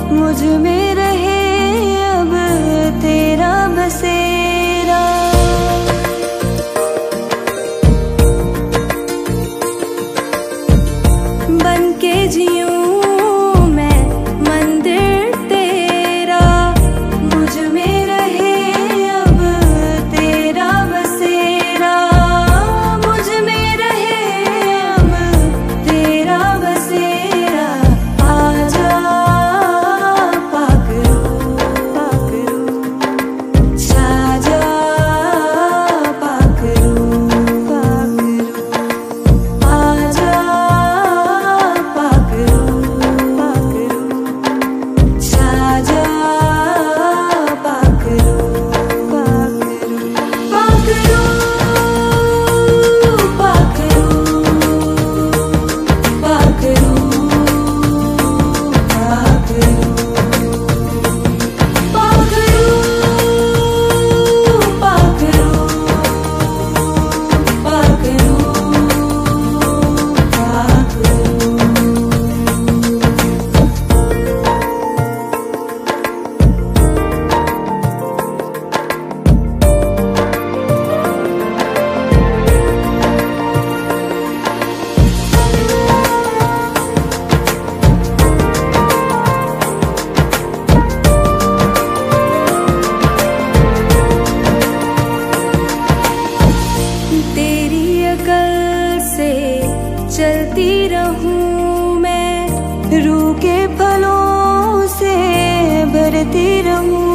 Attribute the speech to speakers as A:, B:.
A: मुझ में रहे अब तेरा बसेरा। बन के जियूं मैं मंदिर तेरा, मुझ में रहे अब तेरा बसेरा। मुझ में रहे अब तेरा बसेरा। आजा पाकरू पाकरू, छाजा पाकरू पाकरू, आजा पाकरू पाकरू, छाजा पाकरू पाकरू, पाकरू पाकरू पाकरू तेरी अकल से चलती रहूं मैं, रूह के फलों से भरती रहूं।